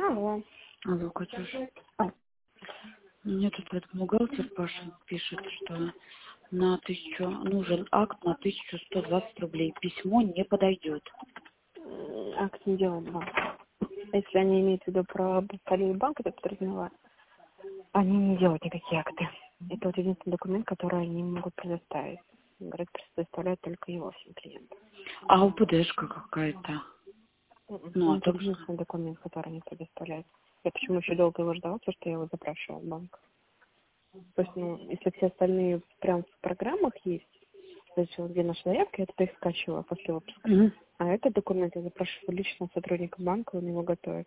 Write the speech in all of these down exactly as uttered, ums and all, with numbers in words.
Алло. Алло, Катюш. А, Мне тут этот бухгалтер Паша пишет, что на тысячу нужен акт на тысячу сто двадцать рублей. Письмо не подойдет. м, акт не делает банк. Если они имеют в виду про Калий банк, это подразумевает, они не делают никакие акты. Это вот единственный документ, который они могут предоставить. Говорят, предоставляют только его всем клиентам. А УПДшка какая-то. М-м. Ну, Ну, о это том, что... единственный документ, который они предоставляют. Я почему еще долго его ждала, потому что я его запрашивала в банк. То есть, ну, если все остальные прям в программах есть, то есть вот где наша заявка, я это их скачивала после выпуска. Мгм. А этот документ я запрашиваю лично сотрудника банка, он его готовит.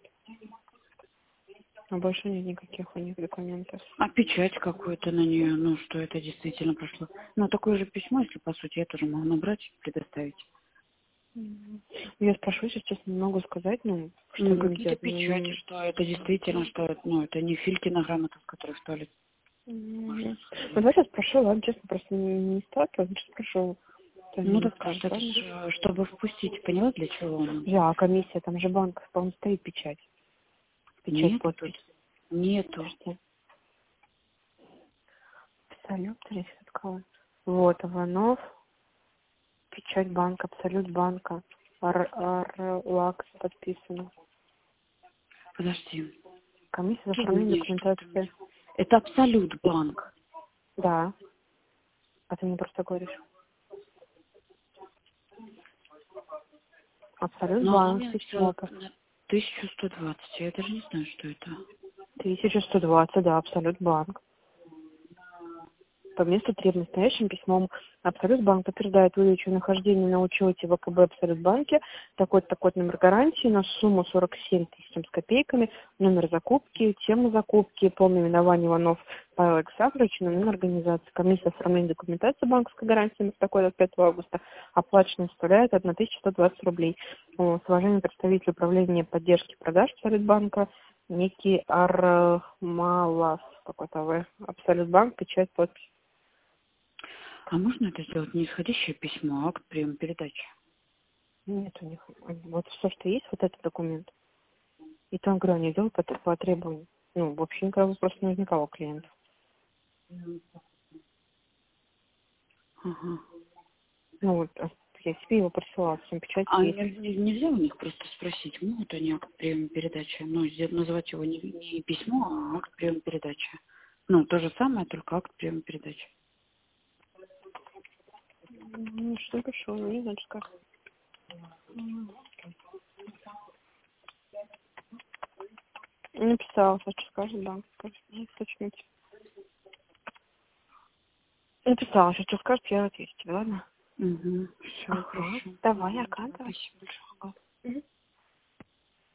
А больше нет никаких у них документов. А печать какую-то на нее, ну, что это действительно прошло. Ну, такое же письмо, если по сути, я тоже могу набрать и предоставить. Мгм. Я спрошу, сейчас честно, не могу сказать, ну, что Ну, они какие-то делают. печати, Ну, что это действительно, что это, ну, это не Филькина грамота, в которой в туалет можно мгм. Ну, сходить. давай сейчас спрошу, ладно, честно, просто не, не сталкивалась, сейчас спрошу, что они Ну, мне так скажут, это ладно? ж, чтобы впустить, поняла, для чего он? Я, а комиссия, там же банк, по-моему, стоит печать. Печать, Нету тут. подпись. Нету. Подожди. Абсолют, или что такое? Вот, Иванов, печать банка, Абсолют банка. Ар, Ар, Лакс подписано. Подожди. Комиссия за Тут оформление мне что-то мне. документации. Это Абсолют банк. Да. А ты мне просто говоришь. Абсолют Но она банк, мне написала письмо. по- на тысячу сто двадцать. Я даже не знаю, что это. тысяча сто двадцать, да, Абсолют банк. По месту требования настоящим письмом Абсолют банк подтверждает выдачу нахождения на учете в ВКБ Абсолют банке такой-то такой номер гарантии на сумму сорок семь тысяч с копейками, номер закупки, тема закупки, полное именование Иванов Павел Александрович, номер организации. Комиссия оформления документации банковской гарантии на такой от пятого августа оплачена составляет тысяча сто двадцать рублей. О, С уважением представитель управления поддержки продаж Абсолют банка некий Армалас какой-то В. Абсолют банк, печать, подпись. А можно это сделать не исходящее письмо, а акт приема передачи? Нет у них. Вот все, что есть, вот этот документ. И там, говорю, они делают по, по требованию. Ну, вообще никакого вопроса не возникало у клиентов. Ага. Ну, вот, а я себе его присылала, всем печать А есть. не- не- нельзя у них просто спросить, могут они акт приема передачи? Ну, сделать- называть его не, не письмо, а акт приема передачи. Ну, то же самое, только акт приема передачи. Ну, что напишу, не знаю, что сказать. Написала, что скажет, да. Скажет, ну, уточнить. Написала, что скажет, я отвечу тебе, ладно? Угу. Все, Ага, хорошо. давай, Мгм. оказывай. Спасибо большое. Ага.